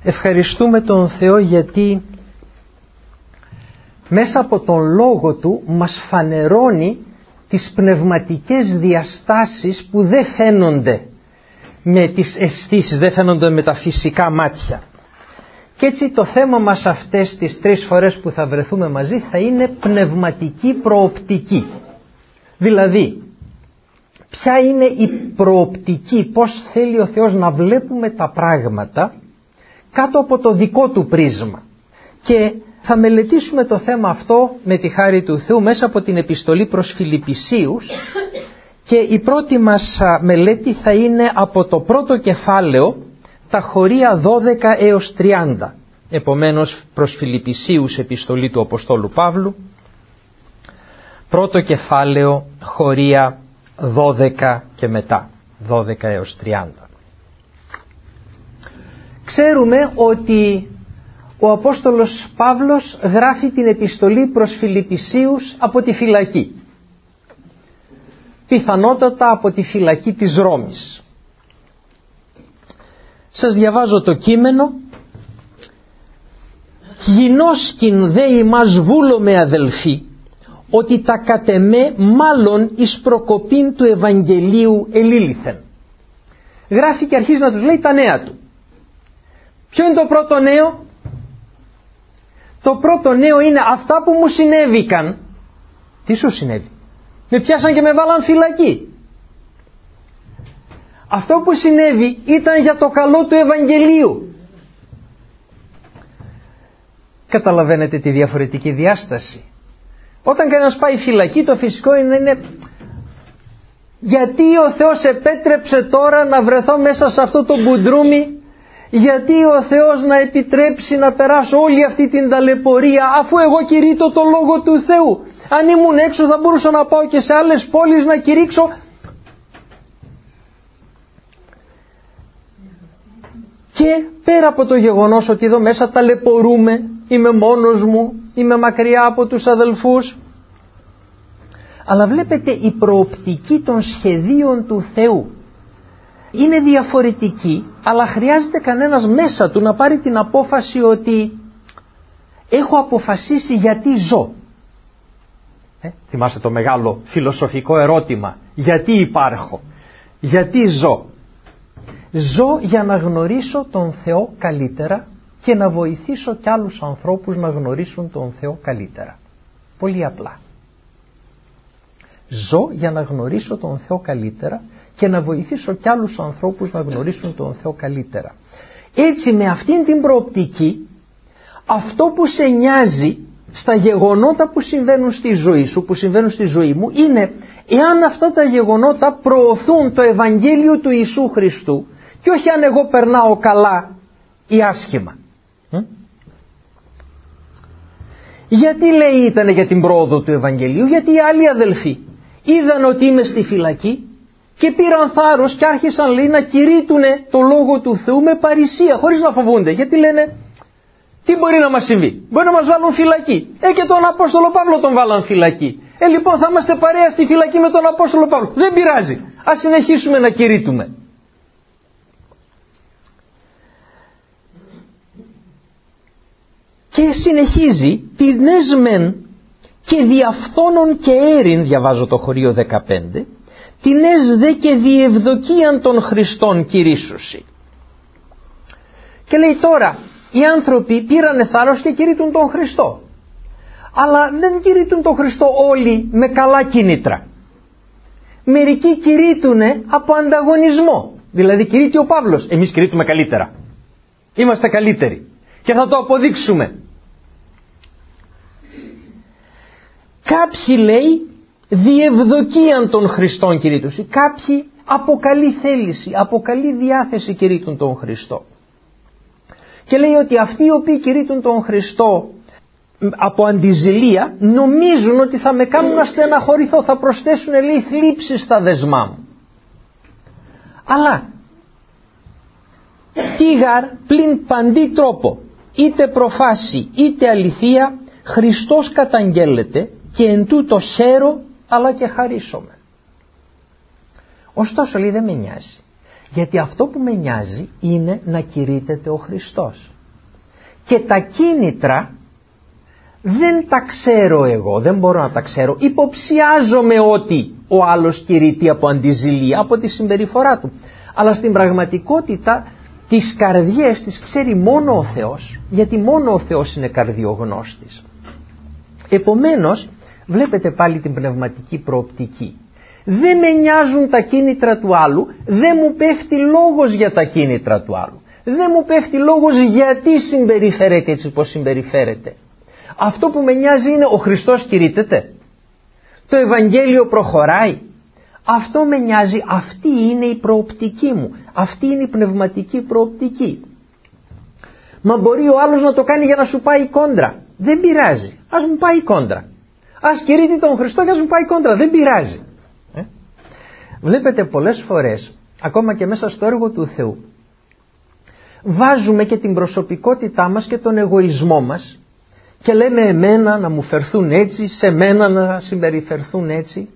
Ευχαριστούμε τον Θεό γιατί μέσα από τον Λόγο Του μας φανερώνει τις πνευματικές διαστάσεις που δεν φαίνονται με τις αισθήσεις, δεν φαίνονται με τα φυσικά μάτια. Και έτσι το θέμα μας αυτές τις 3 φορές που θα βρεθούμε μαζί θα είναι πνευματική προοπτική. Δηλαδή, ποια είναι η προοπτική, πώς θέλει ο Θεός να βλέπουμε τα πράγματα κάτω από το δικό Του πρίσμα. Και θα μελετήσουμε το θέμα αυτό με τη χάρη του Θεού μέσα από την επιστολή προς Φιλιππισίους και η πρώτη μας μελέτη θα είναι από το πρώτο κεφάλαιο, τα χωρία 12 έως 30. Επομένως προς Φιλιππισίους επιστολή του Αποστόλου Παύλου, πρώτο κεφάλαιο, χωρία 12 και μετά, 12 έως 30. Ξέρουμε ότι ο Απόστολος Παύλος γράφει την επιστολή προς Φιλιππισίους από τη φυλακή. Πιθανότατα από τη φυλακή της Ρώμης. Σας διαβάζω το κείμενο. «Γινώσκην δε ημάς βούλομαι αδελφοί, ότι τα κατ' εμέ μάλλον εις προκοπήν του Ευαγγελίου ελήλυθεν». Γράφει και αρχίζει να τους λέει τα νέα του. Ποιο είναι το πρώτο νέο? Το πρώτο νέο είναι αυτά που μου συνέβηκαν. Τι σου συνέβη? Με πιάσαν και με βάλαν φυλακή. Αυτό που συνέβη ήταν για το καλό του Ευαγγελίου. Καταλαβαίνετε τη διαφορετική διάσταση? Όταν κανένας πάει φυλακή, το φυσικό είναι γιατί ο Θεός επέτρεψε τώρα να βρεθώ μέσα σε αυτό το μπουντρούμι, γιατί ο Θεός να επιτρέψει να περάσω όλη αυτή την ταλαιπωρία, αφού εγώ κηρύττω το Λόγο του Θεού. Αν ήμουν έξω θα μπορούσα να πάω και σε άλλες πόλεις να κηρύξω. Και πέρα από το γεγονός ότι εδώ μέσα ταλαιπωρούμε, είμαι μόνος μου, είμαι μακριά από τους αδελφούς, αλλά βλέπετε η προοπτική των σχεδίων του Θεού είναι διαφορετική, αλλά χρειάζεται κανένας μέσα του να πάρει την απόφαση ότι έχω αποφασίσει γιατί ζω. Θυμάστε το μεγάλο φιλοσοφικό ερώτημα, γιατί υπάρχω, γιατί ζω? Ζω για να γνωρίσω τον Θεό καλύτερα και να βοηθήσω κι άλλους ανθρώπους να γνωρίσουν τον Θεό καλύτερα. Πολύ απλά. Ζω για να γνωρίσω τον Θεό καλύτερα και να βοηθήσω κι άλλους ανθρώπους να γνωρίσουν τον Θεό καλύτερα. Έτσι, με αυτήν την προοπτική, αυτό που σε νοιάζει στα γεγονότα που συμβαίνουν στη ζωή σου, που συμβαίνουν στη ζωή μου, είναι εάν αυτά τα γεγονότα προωθούν το Ευαγγέλιο του Ιησού Χριστού και όχι αν εγώ περνάω καλά ή άσχημα. Γιατί λέει ήταν για την πρόοδο του Ευαγγελίου? Γιατί οι άλλοι αδελφοί είδαν ότι είμαι στη φυλακή και πήραν θάρρος και άρχισαν, λέει, να κηρύττουν το Λόγο του Θεού με παρησία, χωρίς να φοβούνται. Γιατί λένε, τι μπορεί να μας συμβεί? Μπορεί να μας βάλουν φυλακή. Και τον Απόστολο Παύλο τον βάλαν φυλακή. Λοιπόν, θα είμαστε παρέα στη φυλακή με τον Απόστολο Παύλο. Δεν πειράζει. Ας συνεχίσουμε να κηρύττουμε. Και συνεχίζει, την έσμεν και διαφθόνων και έρην, διαβάζω το χωρίο 15, την έσδε και διευδοκίαν των Χριστών κηρύσουσι. Και λέει τώρα, οι άνθρωποι πήρανε θάρρος και κηρύττουν τον Χριστό. Αλλά δεν κηρύττουν τον Χριστό όλοι με καλά κίνητρα. Μερικοί κηρύττουνε από ανταγωνισμό. Δηλαδή κηρύττει ο Παύλος, εμείς κηρύττουμε καλύτερα. Είμαστε καλύτεροι και θα το αποδείξουμε. Κάποιοι, λέει, διευδοκίαν των Χριστών κηρύττουσι. Κάποιοι από καλή θέληση, από καλή διάθεση κηρύττουν τον Χριστό. Και λέει ότι αυτοί οι οποίοι κηρύττουν τον Χριστό από αντιζηλία νομίζουν ότι θα με κάνουν να στεναχωρηθώ, θα προσθέσουν, λέει, θλίψεις στα δεσμά μου. Αλλά τίγαρ πλην παντή τρόπο, είτε προφάση είτε αληθεία, Χριστός καταγγέλλεται και εν τούτο χαίρο αλλά και χαρίσομαι. Ωστόσο, λέει, δεν με νοιάζει. Γιατί αυτό που με νοιάζει είναι να κηρύττεται ο Χριστός. και τα κίνητρα δεν τα ξέρω εγώ, δεν μπορώ να τα ξέρω. Υποψιάζομαι ότι ο άλλος κηρύττει από αντιζηλία, από τη συμπεριφορά του. Αλλά στην πραγματικότητα τις καρδιές τις ξέρει μόνο ο Θεός, γιατί μόνο ο Θεός είναι καρδιογνώστης. Επομένως, βλέπετε πάλι την πνευματική προοπτική. Δεν με νοιάζουν τα κίνητρα του άλλου, δεν μου πέφτει λόγος για τα κίνητρα του άλλου. Δεν μου πέφτει λόγος γιατί συμπεριφέρεται έτσι πως συμπεριφέρεται. Αυτό που με νοιάζει είναι ο Χριστός κηρύττεται. Το Ευαγγέλιο προχωράει. Αυτό με νοιάζει, αυτή είναι η προοπτική μου. Αυτή είναι η πνευματική προοπτική. Μα μπορεί ο άλλος να το κάνει για να σου πάει κόντρα. Δεν πειράζει. Ας μου πάει κόντρα. Ας κηρύττει τον Χριστό και ας μου πάει κόντρα. Δεν πειράζει. Βλέπετε πολλές φορές, ακόμα και μέσα στο έργο του Θεού, βάζουμε και την προσωπικότητά μας και τον εγωισμό μας και λέμε εμένα να μου φερθούν έτσι, σε μένα να συμπεριφερθούν έτσι.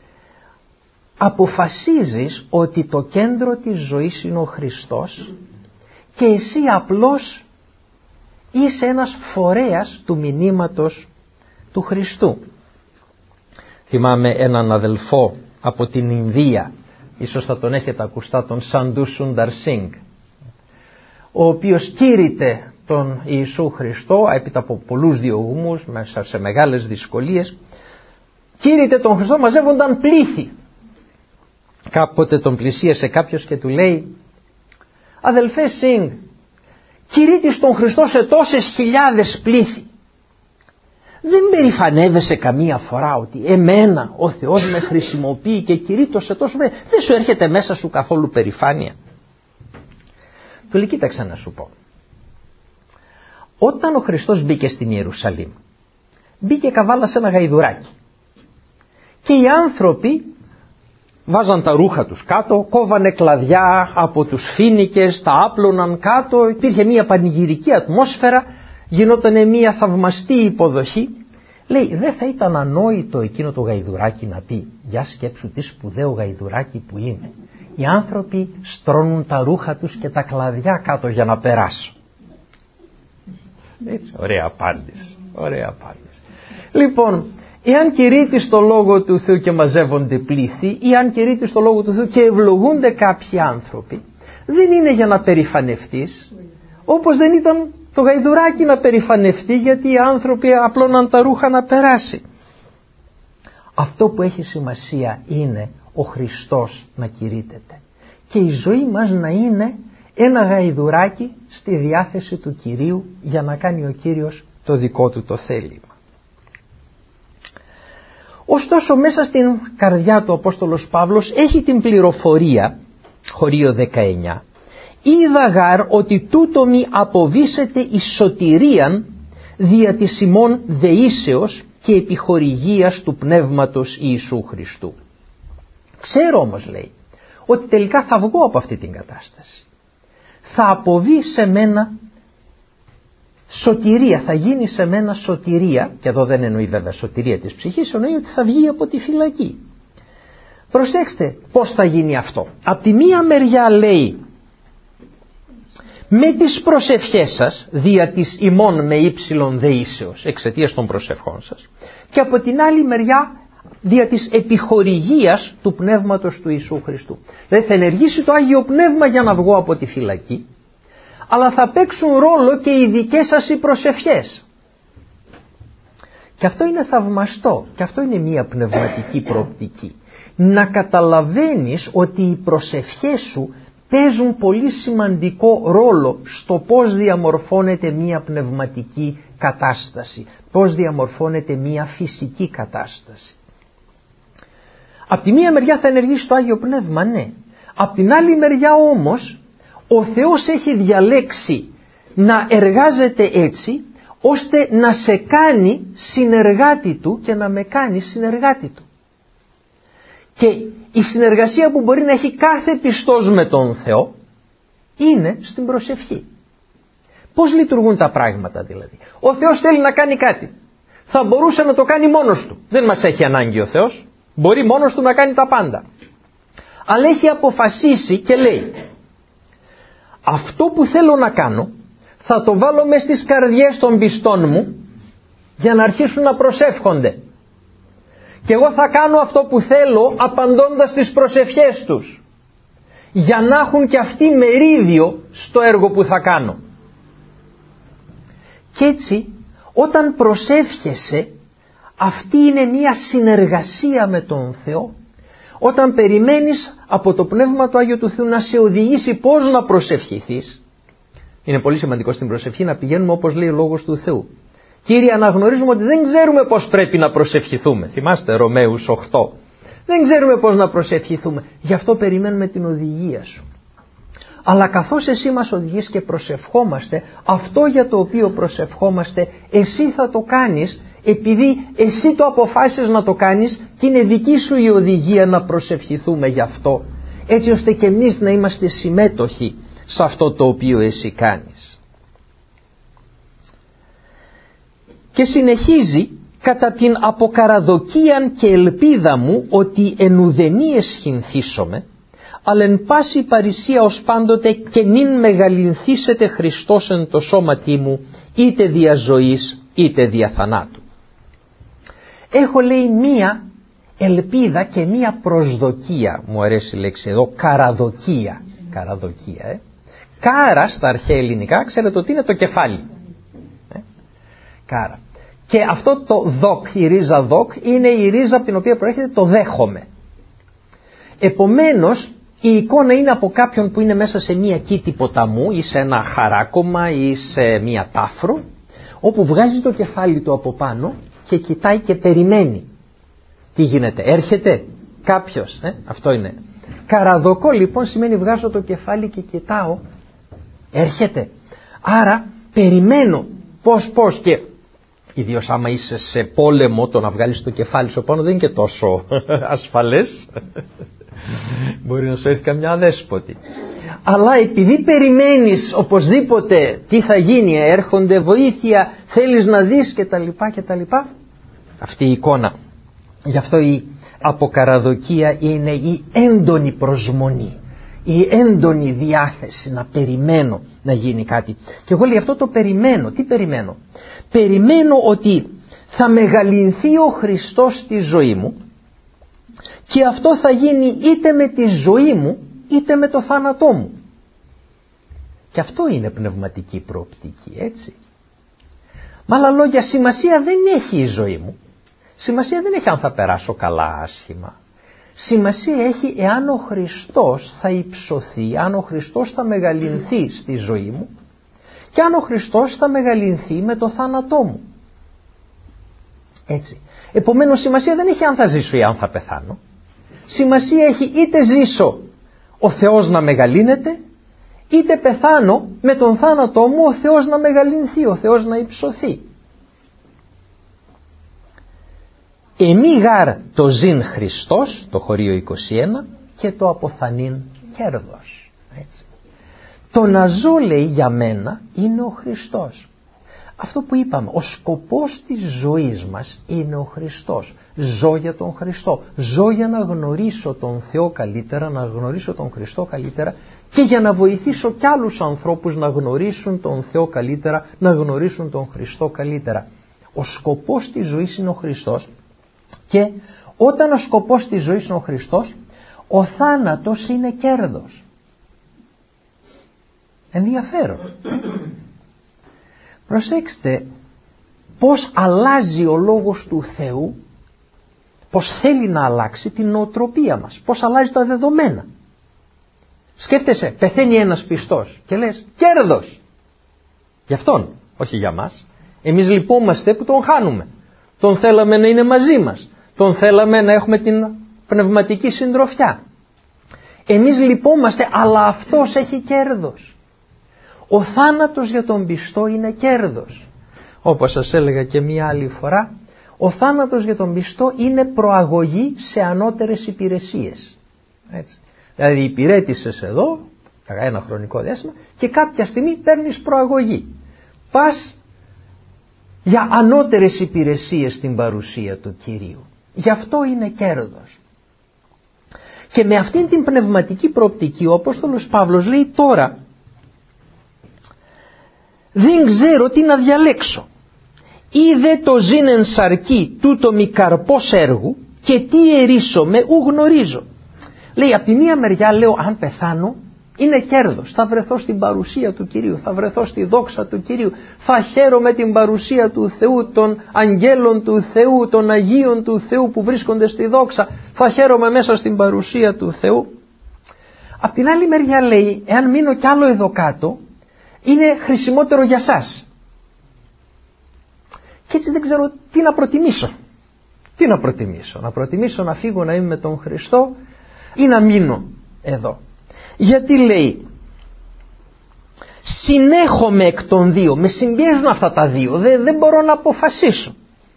Αποφασίζεις ότι το κέντρο της ζωής είναι ο Χριστός και εσύ απλώς είσαι ένας φορέας του μηνύματος του Χριστού. Θυμάμαι έναν αδελφό από την Ινδία, ίσως θα τον έχετε ακουστά, τον Σαντού Σούνταρ Σινγκ, ο οποίος κήρυτε τον Ιησού Χριστό έπειτα από πολλούς διωγμούς, μέσα σε μεγάλες δυσκολίες, κήρυτε τον Χριστό, μαζεύονταν πλήθη. Κάποτε τον πλησίασε κάποιος και του λέει, αδελφέ Σινγκ, κηρύττεις τον Χριστό σε τόσες χιλιάδες πλήθη. Δεν περηφανεύεσαι καμία φορά ότι εμένα ο Θεός με χρησιμοποιεί και κηρύττω σε τόσο πλήθη? Δεν σου έρχεται μέσα σου καθόλου περηφάνεια? Του λέει, κοίταξε να σου πω. Όταν ο Χριστός μπήκε στην Ιερουσαλήμ, μπήκε καβάλα σε ένα γαϊδουράκι και οι άνθρωποι βάζαν τα ρούχα τους κάτω, κόβανε κλαδιά από τους φοίνικες, τα άπλωναν κάτω, υπήρχε μια πανηγυρική ατμόσφαιρα, γινόταν μια θαυμαστή υποδοχή. Λέει, δεν θα ήταν ανόητο εκείνο το γαϊδουράκι να πει, για σκέψου τι σπουδαίο γαϊδουράκι που είμαι. Οι άνθρωποι στρώνουν τα ρούχα τους και τα κλαδιά κάτω για να περάσω. Έτσι, ωραία απάντηση, ωραία απάντηση. Λοιπόν, εάν κηρύττεις το Λόγο του Θεού και μαζεύονται πλήθη, ή αν κηρύττεις το Λόγο του Θεού και ευλογούνται κάποιοι άνθρωποι, δεν είναι για να περηφανευτείς, όπως δεν ήταν το γαϊδουράκι να περηφανευτεί γιατί οι άνθρωποι απλώναν τα ρούχα να περάσει. Αυτό που έχει σημασία είναι ο Χριστός να κηρύττεται και η ζωή μας να είναι ένα γαϊδουράκι στη διάθεση του Κυρίου για να κάνει ο Κύριος το δικό του το θέλημα. Ωστόσο μέσα στην καρδιά του ο Απόστολος Παύλος έχει την πληροφορία, χωρίο 19, είδα γάρ ότι τούτο μη αποβήσεται εις σωτηρίαν δια της ημών δεήσεως και επιχορηγίας του Πνεύματος Ιησού Χριστού. Ξέρω όμως, λέει, ότι τελικά θα βγω από αυτή την κατάσταση. Θα αποβεί σε μένα σωτηρία, θα γίνει σε μένα σωτηρία, και εδώ δεν εννοεί βέβαια σωτηρία της ψυχής, εννοεί ότι θα βγει από τη φυλακή. Προσέξτε πώς θα γίνει αυτό. Απ' τη μία μεριά λέει, με τις προσευχές σας, δια της ημών με ύψιλον δεήσεως, εξαιτίας των προσευχών σας, και από την άλλη μεριά δια της επιχορηγίας του Πνεύματος του Ιησού Χριστού. Δηλαδή θα ενεργήσει το Άγιο Πνεύμα για να βγω από τη φυλακή, αλλά θα παίξουν ρόλο και οι δικές σας οι προσευχές. Και αυτό είναι θαυμαστό, και αυτό είναι μια πνευματική προοπτική. Να καταλαβαίνεις ότι οι προσευχές σου παίζουν πολύ σημαντικό ρόλο στο πώς διαμορφώνεται μια πνευματική κατάσταση, πώς διαμορφώνεται μια φυσική κατάσταση. Απ' τη μία μεριά θα ενεργήσει το Άγιο Πνεύμα, ναι. Απ' την άλλη μεριά όμως ο Θεός έχει διαλέξει να εργάζεται έτσι ώστε να σε κάνει συνεργάτη του και να με κάνει συνεργάτη του. Και η συνεργασία που μπορεί να έχει κάθε πιστός με τον Θεό είναι στην προσευχή. Πώς λειτουργούν τα πράγματα δηλαδή? Ο Θεός θέλει να κάνει κάτι. Θα μπορούσε να το κάνει μόνος του. Δεν μας έχει ανάγκη ο Θεός. Μπορεί μόνος του να κάνει τα πάντα. Αλλά έχει αποφασίσει και λέει, αυτό που θέλω να κάνω θα το βάλω μες στις καρδιές των πιστών μου για να αρχίσουν να προσεύχονται. Και εγώ θα κάνω αυτό που θέλω απαντώντας τις προσευχές τους, για να έχουν και αυτοί μερίδιο στο έργο που θα κάνω. Και έτσι όταν προσεύχεσαι, αυτή είναι μια συνεργασία με τον Θεό. Όταν περιμένεις από το Πνεύμα του Άγιο του Θεού να σε οδηγήσει πώς να προσευχηθείς, είναι πολύ σημαντικό στην προσευχή να πηγαίνουμε όπως λέει ο Λόγος του Θεού. Κύριε, αναγνωρίζουμε ότι δεν ξέρουμε πώς πρέπει να προσευχηθούμε. Θυμάστε Ρωμαίους 8. Δεν ξέρουμε πώς να προσευχηθούμε. Γι' αυτό περιμένουμε την οδηγία σου. Αλλά καθώς εσύ μας οδηγείς και προσευχόμαστε, αυτό για το οποίο προσευχόμαστε, εσύ θα το κάνεις, επειδή εσύ το αποφάσισες να το κάνεις και είναι δική σου η οδηγία να προσευχηθούμε γι' αυτό, έτσι ώστε και εμείς να είμαστε συμμέτοχοι σε αυτό το οποίο εσύ κάνεις. Και συνεχίζει, κατά την αποκαραδοκίαν και ελπίδα μου ότι εν ουδενή εσχυνθήσομαι, αλλά εν πάση παρησία ως πάντοτε και νυν μεγαλυνθήσετε Χριστός εν το σώματί μου, είτε δια ζωής είτε δια θανάτου. Έχω, λέει, μία ελπίδα και μία προσδοκία, μου αρέσει η λέξη εδώ, καραδοκία. Καραδοκία, Κάρα στα αρχαία ελληνικά, ξέρετε ότι είναι το κεφάλι. Κάρα. Και αυτό το δοκ, η ρίζα δοκ, είναι η ρίζα από την οποία προέρχεται το δέχομαι. Επομένως, η εικόνα είναι από κάποιον που είναι μέσα σε μία κήτη ποταμού ή σε ένα χαράκωμα ή σε μία τάφρο, όπου βγάζει το κεφάλι του από πάνω και κοιτάει και περιμένει. Τι γίνεται, έρχεται κάποιος, αυτό είναι. Καραδοκό λοιπόν σημαίνει βγάζω το κεφάλι και κοιτάω, έρχεται. Άρα περιμένω πώς και ιδίως άμα είσαι σε πόλεμο, το να βγάλεις το κεφάλι σου πάνω δεν είναι και τόσο ασφαλές. Μπορεί να σου έρθει καμιά αδέσποτη. Αλλά επειδή περιμένεις οπωσδήποτε τι θα γίνει, έρχονται βοήθεια, θέλεις να δεις κτλ. Αυτή η εικόνα. Γι' αυτό η αποκαραδοκία είναι η έντονη προσμονή, η έντονη διάθεση να περιμένω να γίνει κάτι. Και εγώ γι' αυτό το περιμένω. Τι περιμένω? Περιμένω ότι θα μεγαλυνθεί ο Χριστός στη ζωή μου και αυτό θα γίνει είτε με τη ζωή μου είτε με το θάνατό μου. Και αυτό είναι πνευματική προοπτική, έτσι. Με άλλα λόγια, σημασία δεν έχει η ζωή μου. Σημασία δεν έχει αν θα περάσω καλά άσχημα. Σημασία έχει εάν ο Χριστός θα υψωθεί, αν ο Χριστός θα μεγαλυνθεί στη ζωή μου και αν ο Χριστός θα μεγαλυνθεί με το θάνατό μου. Έτσι. Επομένως σημασία δεν έχει αν θα ζήσω ή αν θα πεθάνω. Σημασία έχει είτε ζήσω ο Θεός να μεγαλύνεται, είτε πεθάνω με τον θάνατό μου ο Θεός να μεγαλυνθεί, ο Θεός να υψωθεί. Εμεί γάρ το ζήν Χριστός, το χωρίο 21, και το αποθανήν κέρδος. Έτσι. Το να ζω, λέει, για μένα είναι ο Χριστός. Αυτό που είπαμε, ο σκοπός της ζωής μας είναι ο Χριστός. Ζω για τον Χριστό. Ζω για να γνωρίσω τον Θεό καλύτερα, να γνωρίσω τον Χριστό καλύτερα και για να βοηθήσω κι άλλους ανθρώπους να γνωρίσουν τον Θεό καλύτερα, να γνωρίσουν τον Χριστό καλύτερα. Ο σκοπός της ζωής είναι ο Χριστός και όταν ο σκοπός της ζωής είναι ο Χριστός, ο θάνατος είναι κέρδος. Ενδιαφέρον. Προσέξτε πώς αλλάζει ο Λόγος του Θεού, πώς θέλει να αλλάξει την νοοτροπία μας, πώς αλλάζει τα δεδομένα. Σκέφτεσαι, πεθαίνει ένας πιστός και λες κέρδος. Για αυτόν, όχι για μας. Εμείς λυπόμαστε που τον χάνουμε. Τον θέλαμε να είναι μαζί μας. Τον θέλαμε να έχουμε την πνευματική συντροφιά. Εμείς λυπόμαστε, αλλά αυτός έχει κέρδος. Ο θάνατος για τον πιστό είναι κέρδος. Όπως σας έλεγα και μία άλλη φορά, ο θάνατος για τον πιστό είναι προαγωγή σε ανώτερες υπηρεσίες. Έτσι. Δηλαδή υπηρέτησες εδώ για ένα χρονικό διάστημα και κάποια στιγμή παίρνεις προαγωγή. Πας για ανώτερες υπηρεσίες στην παρουσία του Κυρίου. Γι' αυτό είναι κέρδος. Και με αυτήν την πνευματική προοπτική ο Απόστολος Παύλος λέει τώρα δεν ξέρω τι να διαλέξω. Είδε το ζήνεν σαρκή τούτο μη καρπός έργου και τι ερίσομαι ου γνωρίζω. Λέει, από τη μία μεριά λέω, αν πεθάνω είναι κέρδος, θα βρεθώ στην παρουσία του Κυρίου, θα βρεθώ στη δόξα του Κυρίου, θα χαίρομαι την παρουσία του Θεού, των αγγέλων του Θεού, των Αγίων του Θεού που βρίσκονται στη δόξα, θα χαίρομαι μέσα στην παρουσία του Θεού. Απ' την άλλη μεριά λέει, εάν μείνω κι άλλο εδώ κάτω, είναι χρησιμότερο για σας. Και έτσι δεν ξέρω τι να προτιμήσω. Τι να προτιμήσω? Να προτιμήσω να φύγω να είμαι με τον Χριστό ή να μείνω εδώ? Γιατί λέει, συνέχομαι εκ των δύο, με συμπιέζουν αυτά τα δύο, δεν μπορώ να αποφασίσω.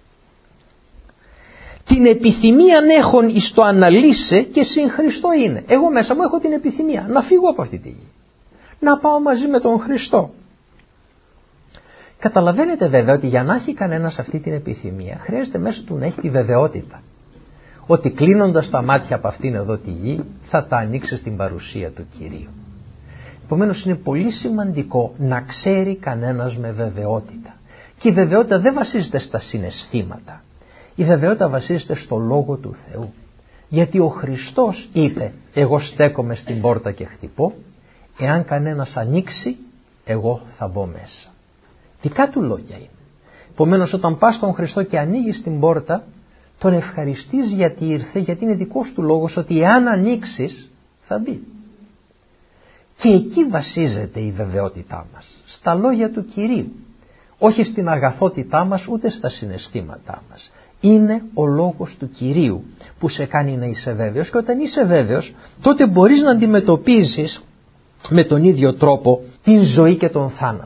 Την επιθυμία έχων εις το αναλύσε και συν Χριστό είναι. Εγώ μέσα μου έχω την επιθυμία να φύγω από αυτή τη γη, να πάω μαζί με τον Χριστό. Καταλαβαίνετε βέβαια ότι για να έχει κανένας αυτή την επιθυμία χρειάζεται μέσα του να έχει τη βεβαιότητα ότι κλείνοντας τα μάτια από αυτήν εδώ τη γη θα τα ανοίξει στην παρουσία του Κυρίου. Επομένως είναι πολύ σημαντικό να ξέρει κανένας με βεβαιότητα. Και η βεβαιότητα δεν βασίζεται στα συναισθήματα. Η βεβαιότητα βασίζεται στο Λόγο του Θεού. Γιατί ο Χριστός είπε, εγώ στέκομαι στην πόρτα και χτυπώ, εάν κανένας ανοίξει εγώ θα μπω μέσα. Δικά του λόγια είναι. Επομένως όταν πας στον Χριστό και ανοίγεις την πόρτα, τον ευχαριστείς γιατί ήρθε, γιατί είναι δικός του λόγος ότι εάν ανοίξεις θα μπει. Και εκεί βασίζεται η βεβαιότητά μας, στα λόγια του Κυρίου. Όχι στην αγαθότητά μας ούτε στα συναισθήματά μας. Είναι ο λόγος του Κυρίου που σε κάνει να είσαι βέβαιος, και όταν είσαι βέβαιος τότε μπορείς να αντιμετωπίζεις με τον ίδιο τρόπο την ζωή και τον θάνατο.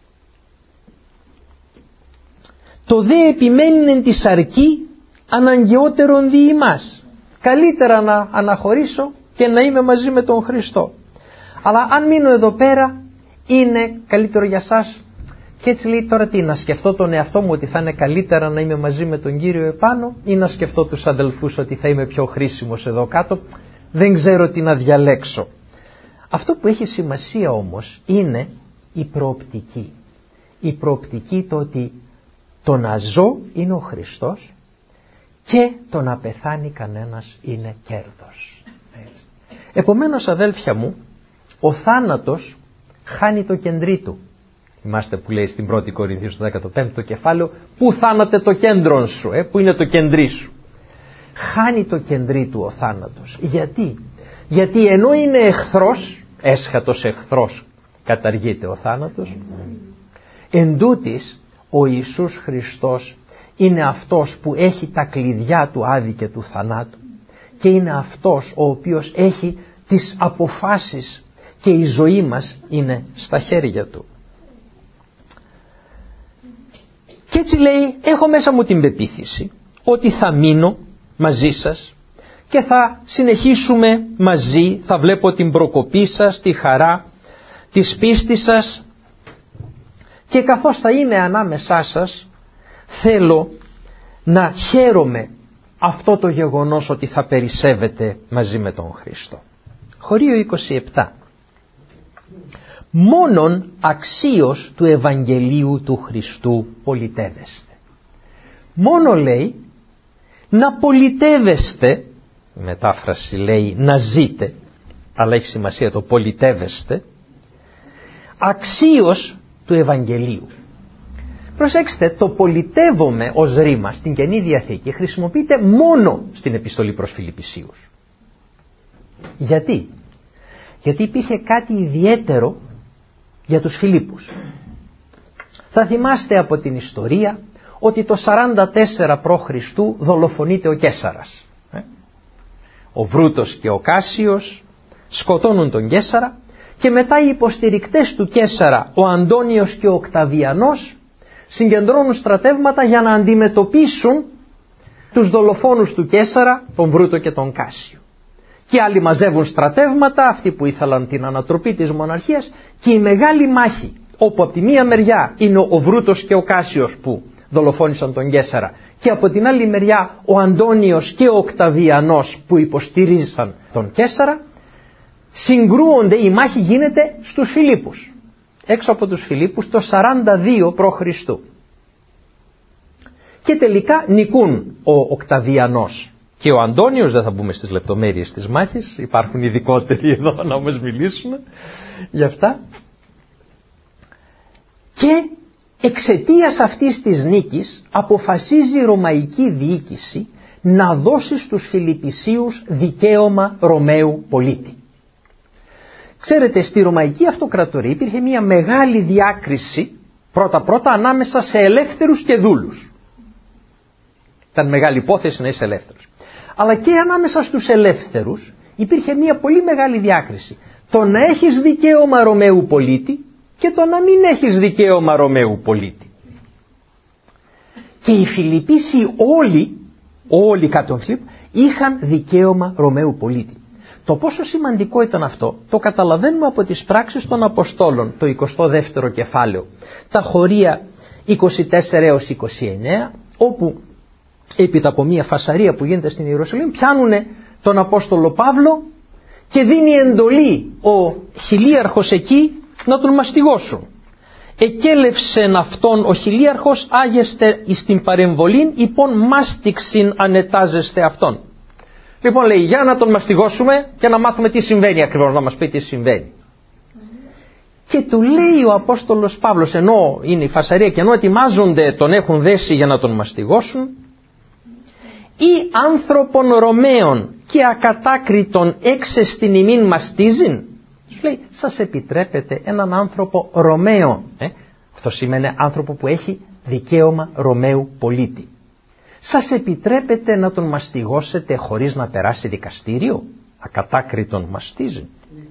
Το δε επιμένει εν τη σαρκή αναγκαιότερον δι' ημάς. Καλύτερα να αναχωρήσω και να είμαι μαζί με τον Χριστό. Αλλά αν μείνω εδώ πέρα είναι καλύτερο για σας. Και έτσι λέει, τώρα τι, να σκεφτώ τον εαυτό μου ότι θα είναι καλύτερα να είμαι μαζί με τον Κύριο επάνω, ή να σκεφτώ τους αδελφούς ότι θα είμαι πιο χρήσιμος εδώ κάτω? Δεν ξέρω τι να διαλέξω. Αυτό που έχει σημασία όμως είναι η προοπτική. Η προοπτική, το ότι το να ζω είναι ο Χριστός και το να πεθάνει κανένας είναι κέρδος. Έτσι. Επομένως αδέλφια μου, ο θάνατος χάνει το κεντρί του. Θυμάστε που λέει στην 1η Κορινθίους στο 15ο κεφάλαιο, πού θάνατε το κέντρον σου, πού είναι το κεντρί σου. Χάνει το κεντρί του ο θάνατος. Γιατί? Γιατί ενώ είναι εχθρός, έσχατος εχθρός, καταργείται ο θάνατος, εντούτοις ο Ιησούς Χριστός είναι αυτός που έχει τα κλειδιά του Άδη και του θανάτου και είναι αυτός ο οποίος έχει τις αποφάσεις και η ζωή μας είναι στα χέρια του. Και έτσι λέει, έχω μέσα μου την πεποίθηση ότι θα μείνω μαζί σας και θα συνεχίσουμε μαζί, θα βλέπω την προκοπή σας, τη χαρά της πίστης σας, και καθώς θα είμαι ανάμεσά σας θέλω να χαίρομαι αυτό το γεγονός ότι θα περισσεύετε μαζί με τον Χριστό. Χωρίο 27. Μόνον αξίως του Ευαγγελίου του Χριστού πολιτεύεστε. Μόνο λέει να πολιτεύεστε, η μετάφραση λέει να ζείτε, αλλά έχει σημασία το πολιτεύεστε, αξίως του Ευαγγελίου. Προσέξτε, το πολιτεύομαι ως ρήμα στην Καινή Διαθήκη χρησιμοποιείται μόνο στην επιστολή προς Φιλιππισίους. Γιατί? Γιατί υπήρχε κάτι ιδιαίτερο για τους Φιλίππους. Θα θυμάστε από την ιστορία ότι το 44 π.Χ. δολοφονείται ο Καίσαρας. Ο Βρούτος και ο Κάσιος σκοτώνουν τον Καίσαρα και μετά οι υποστηρικτές του Καίσαρα, ο Αντώνιος και ο Οκταβιανός, συγκεντρώνουν στρατεύματα για να αντιμετωπίσουν τους δολοφόνους του Καίσαρα, τον Βρούτο και τον Κάσιο. Και άλλοι μαζεύουν στρατεύματα, αυτοί που ήθελαν την ανατροπή της μοναρχίας, και η μεγάλη μάχη, όπου από τη μία μεριά είναι ο Βρούτος και ο Κάσιος που δολοφόνησαν τον Καίσαρα, και από την άλλη μεριά ο Αντώνιος και ο Οκταβιανός που υποστήριζαν τον Καίσαρα, συγκρούονται, η μάχη γίνεται στους Φιλίππους. έξω από τους Φιλίππους το 42 π.Χ. Και τελικά νικούν ο Οκταβιανός και ο Αντώνιος. Δεν θα μπούμε στις λεπτομέρειες της μάχης, υπάρχουν ειδικότεροι εδώ να μας μιλήσουν γι' αυτά. Και εξαιτίας αυτής της νίκης αποφασίζει η Ρωμαϊκή διοίκηση να δώσει στους Φιλιππισίους δικαίωμα Ρωμαίου πολίτη. Ξέρετε, στη Ρωμαϊκή Αυτοκρατορία υπήρχε μια μεγάλη διάκριση πρώτα ανάμεσα σε ελεύθερους και δούλους. Ήταν μεγάλη υπόθεση να είσαι ελεύθερος. Αλλά και ανάμεσα στους ελεύθερους υπήρχε μια πολύ μεγάλη διάκριση. Το να έχεις δικαίωμα Ρωμαίου πολίτη και το να μην έχεις δικαίωμα Ρωμαίου πολίτη. Και οι Φιλιππίσιοι όλοι κάτω των Φιλίππων είχαν δικαίωμα Ρωμαίου πολίτη. Το πόσο σημαντικό ήταν αυτό το καταλαβαίνουμε από τις πράξεις των Αποστόλων, το 22ο κεφάλαιο, τα χωρία 24 έως 29, όπου έπειτα από μια φασαρία που γίνεται στην Ιερουσαλήμ πιάνουν τον Απόστολο Παύλο και δίνει εντολή ο χιλίαρχος εκεί να τον μαστιγώσουν. Εκέλευσεν αυτόν ο χιλίαρχος άγεστε εις την παρεμβολήν υπόν μάστιξιν ανετάζεστε αυτόν. Λοιπόν, λέει, για να τον μαστιγώσουμε και να μάθουμε τι συμβαίνει ακριβώς, να μας πει τι συμβαίνει. Και του λέει ο Απόστολος Παύλος, ενώ είναι η φασαρία και ενώ ετοιμάζονται, τον έχουν δέσει για να τον μαστιγώσουν, ή άνθρωπον Ρωμαίων και ακατάκριτον έξεστην ημίν μαστίζειν. Σου λέει, σας επιτρέπετε έναν άνθρωπο Ρωμαίο, αυτό σημαίνει άνθρωπο που έχει δικαίωμα Ρωμαίου πολίτη, σας επιτρέπετε να τον μαστιγώσετε χωρίς να περάσει δικαστήριο? Ακατάκριτον μαστίζειν.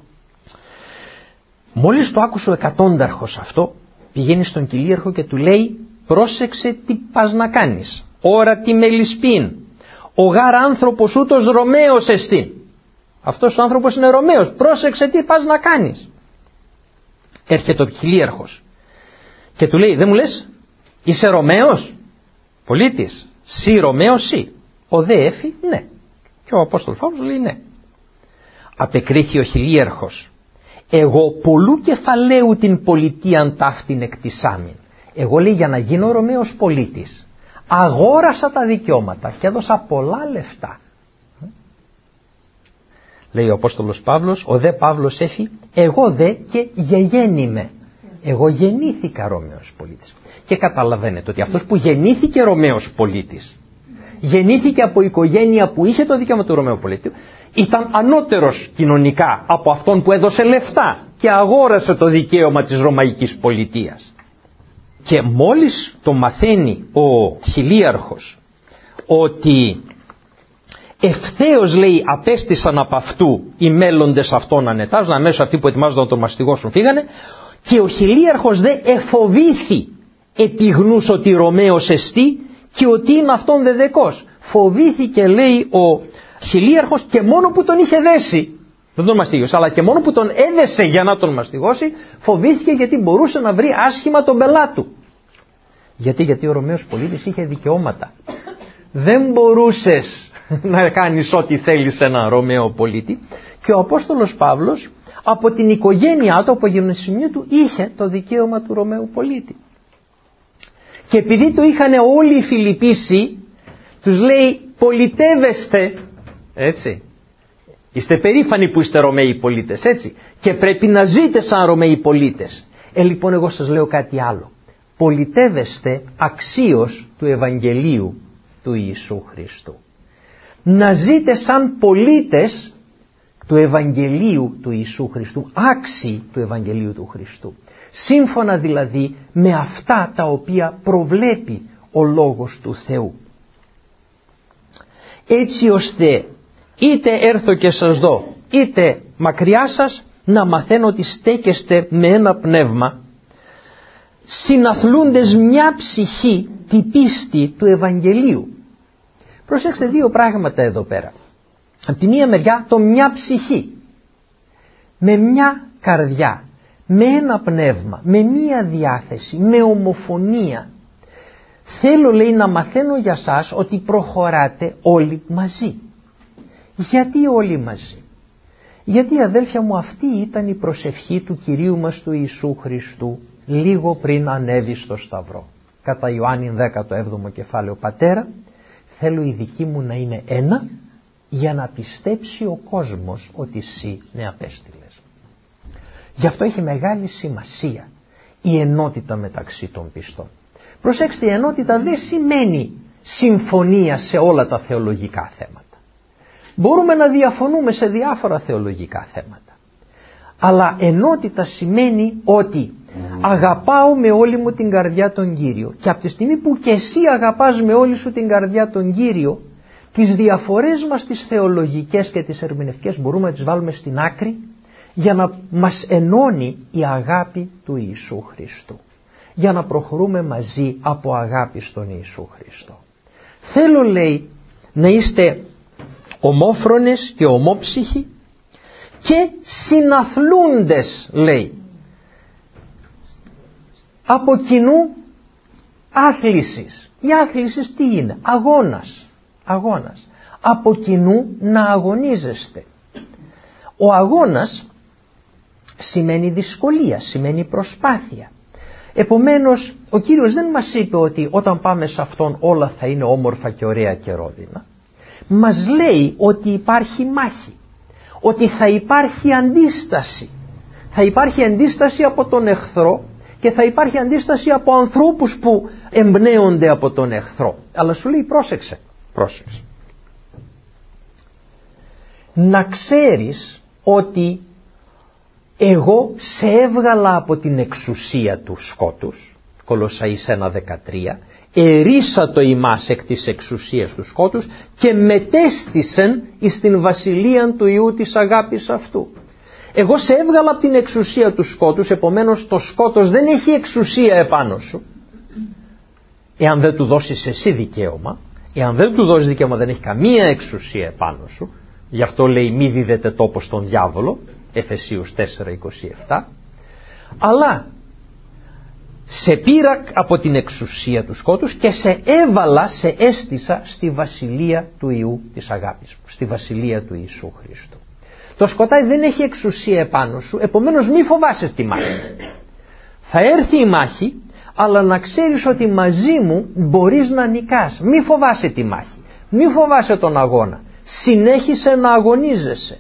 Μόλις το άκουσε ο εκατόνταρχος αυτό, πηγαίνει στον κυλίαρχο και του λέει, πρόσεξε τι πας να κάνεις, ώρα τι μελισπίν, ο γάρ άνθρωπος ούτως Ρωμαίος εστίν. Αυτός ο άνθρωπος είναι Ρωμαίος, πρόσεξε τι πας να κάνεις. Έρχεται ο κυλίαρχος και του λέει, δεν μου λες, είσαι Ρωμαίος πολίτης? Σύ Ρωμαίος σύ? Ο δε έφη, ναι. Και ο Απόστολος Παύλος λέει ναι. Απεκρίθη ο χιλίαρχος, εγώ πολλού κεφαλαίου την πολιτείαν ταύτην εκτισάμην. Εγώ, λέει, για να γίνω Ρωμαίος πολίτης αγόρασα τα δικαιώματα και έδωσα πολλά λεφτά. Λέει ο Απόστολος Παύλος, ο δε Παύλος έφη, εγώ δε και γεγέννημαι. Εγώ γεννήθηκα Ρωμαίος πολίτης. Και καταλαβαίνετε ότι αυτός που γεννήθηκε Ρωμαίος πολίτης, γεννήθηκε από οικογένεια που είχε το δικαίωμα του Ρωμαίου πολίτη, ήταν ανώτερος κοινωνικά από αυτόν που έδωσε λεφτά και αγόρασε το δικαίωμα της Ρωμαϊκής πολιτείας. Και μόλις το μαθαίνει ο χιλίαρχος ότι ευθέως, λέει, απέστησαν από αυτού οι μέλλοντες αυτών ανετάζουν, αμέσως αυτοί που ετοιμάζονταν να τον μαστιγώσουν φύγανε, και ο χιλίαρχος δε εφοβήθη επιγνούς ότι Ρωμαίος εστί και ότι είναι αυτόν δεδεκός. Φοβήθηκε, λέει, ο χιλίαρχος και μόνο που τον είχε δέσει, δεν τον μαστίγωσε, αλλά και μόνο που τον έδεσε για να τον μαστιγώσει, φοβήθηκε γιατί μπορούσε να βρει άσχημα τον πελάτου. Γιατί ο Ρωμαίος πολίτης είχε δικαιώματα. Δεν μπορούσες να κάνεις ό,τι θέλεις σε έναν Ρωμαίο πολίτη, και ο Απόστολος Παύλος από την οικογένειά του, από γεννησιμίου του, είχε το δικαίωμα του Ρωμαίου πολίτη. Και επειδή το είχαν όλοι οι Φιλιππίσοι, τους λέει, πολιτεύεστε, έτσι, είστε περήφανοι που είστε Ρωμαίοι πολίτες, έτσι, και πρέπει να ζείτε σαν Ρωμαίοι πολίτες. Λοιπόν, εγώ σας λέω κάτι άλλο. Πολιτεύεστε αξίως του Ευαγγελίου του Ιησού Χριστού. Να ζείτε σαν πολίτες του Ευαγγελίου του Ιησού Χριστού, άξιοι του Ευαγγελίου του Χριστού. Σύμφωνα δηλαδή με αυτά τα οποία προβλέπει ο Λόγος του Θεού. Έτσι ώστε είτε έρθω και σας δω, είτε μακριά σας, να μαθαίνω ότι στέκεστε με ένα πνεύμα, συναθλούντες μια ψυχή τη πίστη του Ευαγγελίου. Προσέξτε δύο πράγματα εδώ πέρα. Από τη μία μεριά το μια ψυχή, με μια καρδιά, με ένα πνεύμα, με μια διάθεση, με ομοφωνία. Θέλω, λέει, να μαθαίνω για σας ότι προχωράτε όλοι μαζί. Γιατί όλοι μαζί? Γιατί, αδέλφια μου, αυτή ήταν η προσευχή του Κυρίου μας του Ιησού Χριστού λίγο πριν ανέβει στο Σταυρό. Κατά Ιωάννη 17ο κεφάλαιο: Πατέρα, θέλω η δική μου να είναι ένα, για να πιστέψει ο κόσμος ότι εσύ με απέστειλες. Γι' αυτό έχει μεγάλη σημασία η ενότητα μεταξύ των πιστών. Προσέξτε, η ενότητα δεν σημαίνει συμφωνία σε όλα τα θεολογικά θέματα. Μπορούμε να διαφωνούμε σε διάφορα θεολογικά θέματα. Αλλά ενότητα σημαίνει ότι αγαπάω με όλη μου την καρδιά τον Κύριο, και από τη στιγμή που και εσύ αγαπάς με όλη σου την καρδιά τον Κύριο, τις διαφορές μας τις θεολογικές και τις ερμηνευτικές μπορούμε να τις βάλουμε στην άκρη, για να μας ενώνει η αγάπη του Ιησού Χριστού, για να προχωρούμε μαζί από αγάπη στον Ιησού Χριστό. Θέλω, λέει, να είστε ομόφρονες και ομόψυχοι και συναθλούντες, λέει, από κοινού άθλησης. Η άθλησης τι είναι? Αγώνας. Από κοινού να αγωνίζεστε. Ο αγώνας σημαίνει δυσκολία, σημαίνει προσπάθεια. Επομένως, ο Κύριος δεν μας είπε ότι όταν πάμε σε Αυτόν όλα θα είναι όμορφα και ωραία και ρόδινα. Μας λέει ότι υπάρχει μάχη, ότι θα υπάρχει αντίσταση. Θα υπάρχει αντίσταση από τον εχθρό και θα υπάρχει αντίσταση από ανθρώπους που εμπνέονται από τον εχθρό. Αλλά σου λέει πρόσεξε. Να ξέρεις ότι εγώ σε έβγαλα από την εξουσία του σκότους, Κολοσσαείς 1:13, ερίσατο ημάς εκ της εξουσίας του σκότους και μετέστησεν εις την βασιλεία του Υιού της αγάπης αυτού. Εγώ σε έβγαλα από την εξουσία του σκότους, επομένως το σκότος δεν έχει εξουσία επάνω σου, εάν δεν του δώσεις εσύ δικαίωμα. Εάν δεν του δώσεις δικαίωμα δεν έχει καμία εξουσία επάνω σου. Γι' αυτό λέει μη δίδετε τόπο στον διάβολο, Εφεσίους 4:27. Αλλά σε πήρα από την εξουσία του σκότους και σε έβαλα, σε έστησα στη βασιλεία του Υιού της αγάπης μου, στη βασιλεία του Ιησού Χριστού. Το σκοτάδι δεν έχει εξουσία επάνω σου, επομένως μη φοβάσαι τη μάχη. Θα έρθει η μάχη, αλλά να ξέρεις ότι μαζί μου μπορείς να νικάς. Μη φοβάσαι τη μάχη, μη φοβάσαι τον αγώνα. Συνέχισε να αγωνίζεσαι.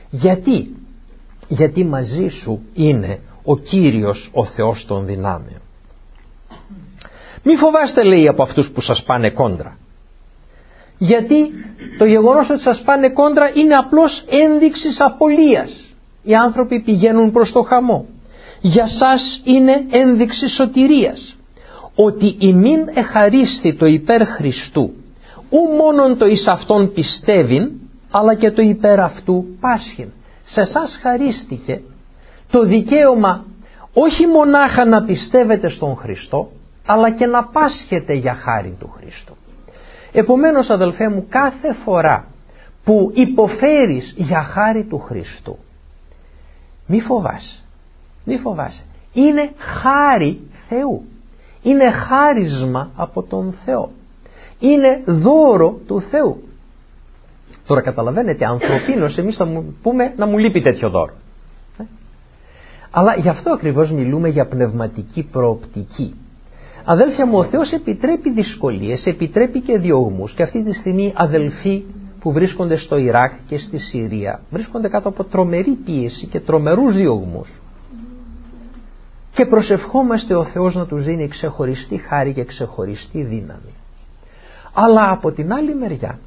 Γιατί μαζί σου είναι ο Κύριος, ο Θεός των δυνάμεων. Μη φοβάστε, λέει, από αυτούς που σας πάνε κόντρα. Γιατί το γεγονός ότι σας πάνε κόντρα είναι απλώς ένδειξης απολίας. Οι άνθρωποι πηγαίνουν προς το χαμό. Για σας είναι ένδειξη σωτηρίας. Ότι ημίν εχαρίστη το υπέρ Χριστού, ου μόνον το εις Αυτόν πιστεύειν, αλλά και το υπέρ αυτού πάσχην. Σε εσάς χαρίστηκε το δικαίωμα όχι μονάχα να πιστεύετε στον Χριστό, αλλά και να πάσχετε για χάρη του Χριστού. Επομένως, αδελφέ μου, κάθε φορά που υποφέρεις για χάρη του Χριστού, μη φοβάσαι. Είναι χάρη Θεού. Είναι χάρισμα από τον Θεό. Είναι δώρο του Θεού. Τώρα καταλαβαίνετε, ανθρωπίνως εμείς θα μου πούμε να μου λείπει τέτοιο δώρο. Αλλά γι' αυτό ακριβώς μιλούμε για πνευματική προοπτική. Αδέλφια μου, ο Θεός επιτρέπει δυσκολίες, επιτρέπει και διωγμούς, και αυτή τη στιγμή αδελφοί που βρίσκονται στο Ιράκ και στη Συρία βρίσκονται κάτω από τρομερή πίεση και τρομερούς διωγμούς. Και προσευχόμαστε ο Θεός να τους δίνει ξεχωριστή χάρη και ξεχωριστή δύναμη. Αλλά από την άλλη μεριά,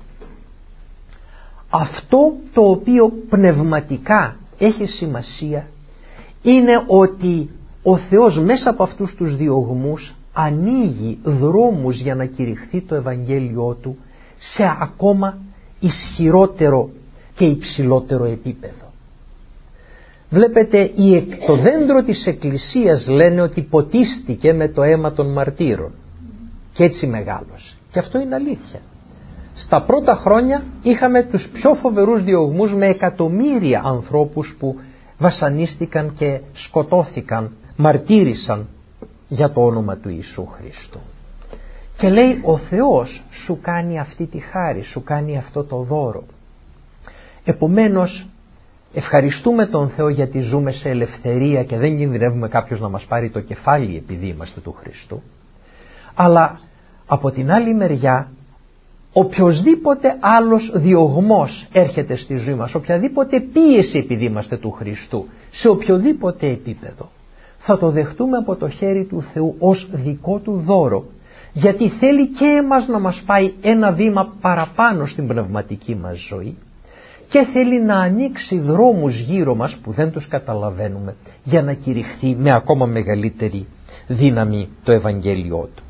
αυτό το οποίο πνευματικά έχει σημασία είναι ότι ο Θεός μέσα από αυτούς τους διωγμούς ανοίγει δρόμους για να κηρυχθεί το Ευαγγέλιό Του σε ακόμα ισχυρότερο και υψηλότερο επίπεδο. Βλέπετε, το δέντρο της Εκκλησίας λένε ότι ποτίστηκε με το αίμα των μαρτύρων και έτσι μεγάλωσε. Και αυτό είναι αλήθεια. Στα πρώτα χρόνια είχαμε τους πιο φοβερούς διωγμούς με εκατομμύρια ανθρώπους που βασανίστηκαν και σκοτώθηκαν, μαρτύρησαν για το όνομα του Ιησού Χριστού. Και λέει, ο Θεός σου κάνει αυτή τη χάρη, σου κάνει αυτό το δώρο. Επομένως, Ευχαριστούμε τον Θεό γιατί ζούμε σε ελευθερία και δεν κινδυνεύουμε κάποιος να μας πάρει το κεφάλι επειδή είμαστε του Χριστού. Αλλά από την άλλη μεριά, οποιοσδήποτε άλλος διωγμός έρχεται στη ζωή μας, οποιαδήποτε πίεση επειδή είμαστε του Χριστού, σε οποιοδήποτε επίπεδο, θα το δεχτούμε από το χέρι του Θεού ως δικό του δώρο, γιατί θέλει και εμάς να μας πάει ένα βήμα παραπάνω στην πνευματική μας ζωή και θέλει να ανοίξει δρόμους γύρω μας που δεν τους καταλαβαίνουμε, για να κηρυχθεί με ακόμα μεγαλύτερη δύναμη το Ευαγγέλιό του.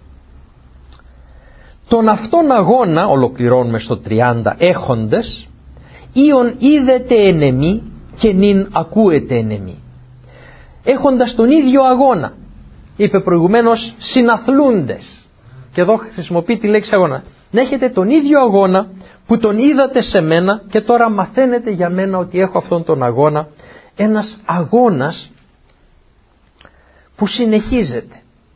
Τον αυτόν αγώνα, ολοκληρώνουμε στο 30, έχοντες, «Ιον είδετε εν εμεί και νυν ακούετε εν εμεί». Έχοντας τον ίδιο αγώνα, είπε προηγουμένως συναθλούντες, και εδώ χρησιμοποιεί τη λέξη αγώνα, να έχετε τον ίδιο αγώνα που τον είδατε σε μένα και τώρα μαθαίνετε για μένα ότι έχω αυτόν τον αγώνα, ένας αγώνας που συνεχίζεται.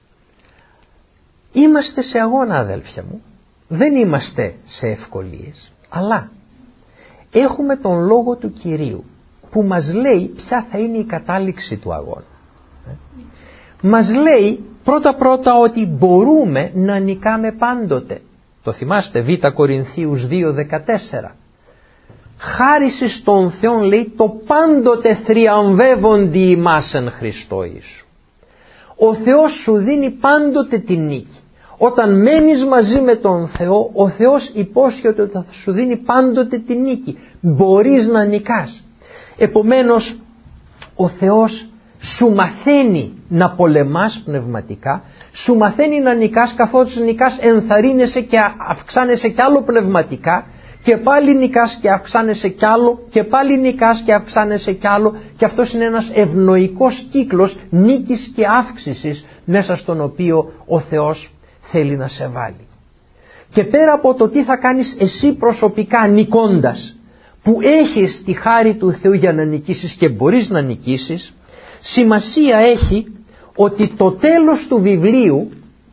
Είμαστε σε αγώνα, αδέλφια μου, δεν είμαστε σε ευκολίες, αλλά έχουμε τον λόγο του Κυρίου που μας λέει ποια θα είναι η κατάληξη του αγώνα. Μας λέει πρώτα ότι μπορούμε να νικάμε πάντοτε. Το θυμάστε, Β Κορινθίους 2:14. Χάρις των Θεών, λέει, το πάντοτε θριαμβεύοντι ημάς εν Χριστώ Ιησού. Ο Θεός σου δίνει πάντοτε την νίκη. Όταν μένεις μαζί με τον Θεό, ο Θεός υπόσχεται ότι θα σου δίνει πάντοτε την νίκη. Μπορείς να νικάς. Επομένως, ο Θεός σου μαθαίνει να πολεμάς πνευματικά, σου μαθαίνει να νικάς, καθώς νικάς ενθαρρύνεσαι και αυξάνεσαι κι άλλο πνευματικά, και πάλι νικάς και αυξάνεσαι κι άλλο, και πάλι νικάς και αυξάνεσαι κι άλλο, και αυτός είναι ένας ευνοϊκός κύκλος νίκης και αύξησης μέσα στον οποίο ο Θεός θέλει να σε βάλει. Και πέρα από το τι θα κάνεις εσύ προσωπικά νικώντας, που έχεις τη χάρη του Θεού για να νικήσεις και μπορείς να νικήσεις, σημασία έχει ότι το τέλος του βιβλίου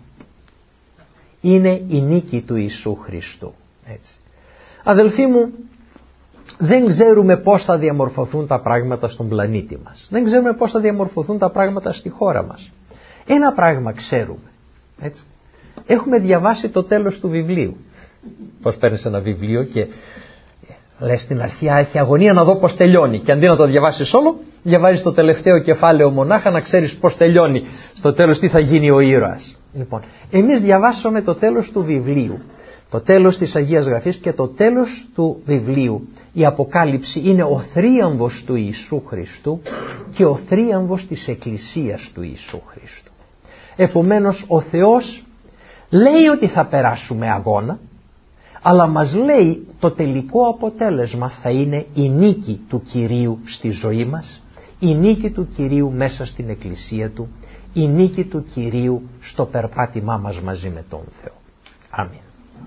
είναι η νίκη του Ιησού Χριστού. Έτσι. Αδελφοί μου, δεν ξέρουμε πώς θα διαμορφωθούν τα πράγματα στον πλανήτη μας. Δεν ξέρουμε πώς θα διαμορφωθούν τα πράγματα στη χώρα μας. Ένα πράγμα ξέρουμε. Έτσι. Έχουμε διαβάσει το τέλος του βιβλίου. Πώς παίρνεις ένα βιβλίο και λες στην αρχή, έχει αγωνία να δω πώς τελειώνει, και αντί να το διαβάσεις όλο, διαβάζεις το τελευταίο κεφάλαιο μονάχα να ξέρεις πώς τελειώνει, στο τέλος τι θα γίνει ο ήρωας. Λοιπόν, εμείς διαβάσαμε το τέλος του βιβλίου, το τέλος της Αγίας Γραφής, και το τέλος του βιβλίου, η Αποκάλυψη, είναι ο θρίαμβος του Ιησού Χριστού και ο θρίαμβος της Εκκλησίας του Ιησού Χριστού. Επομένως, ο Θεός λέει ότι θα περάσουμε αγώνα, αλλά μας λέει το τελικό αποτέλεσμα θα είναι η νίκη του Κυρίου στη ζωή μας, η νίκη του Κυρίου μέσα στην Εκκλησία Του, η νίκη του Κυρίου στο περπάτημά μας μαζί με τον Θεό. Αμήν.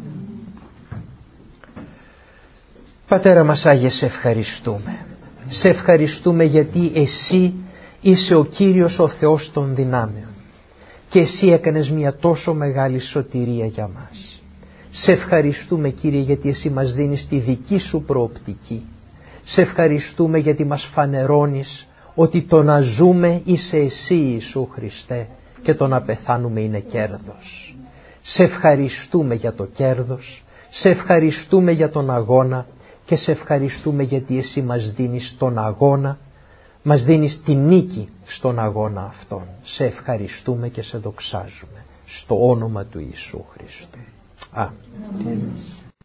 Πατέρα μας Άγιε, σε ευχαριστούμε. Σε ευχαριστούμε γιατί Εσύ είσαι ο Κύριος, ο Θεός των δυνάμεων, και Εσύ έκανες μια τόσο μεγάλη σωτηρία για μας. Σε ευχαριστούμε, Κύριε, γιατί Εσύ μας δίνεις τη δική Σου προοπτική. Σε ευχαριστούμε γιατί μας φανερώνεις ότι το να ζούμε είσαι Εσύ, Ιησού Χριστέ, και το να πεθάνουμε είναι κέρδος. Σε ευχαριστούμε για το κέρδος, σε ευχαριστούμε για τον αγώνα, και σε ευχαριστούμε γιατί Εσύ μας δίνεις τον αγώνα, μας δίνεις τη νίκη στον αγώνα αυτόν. Σε ευχαριστούμε και σε δοξάζουμε στο όνομα του Ιησού Χριστού. Αμήν.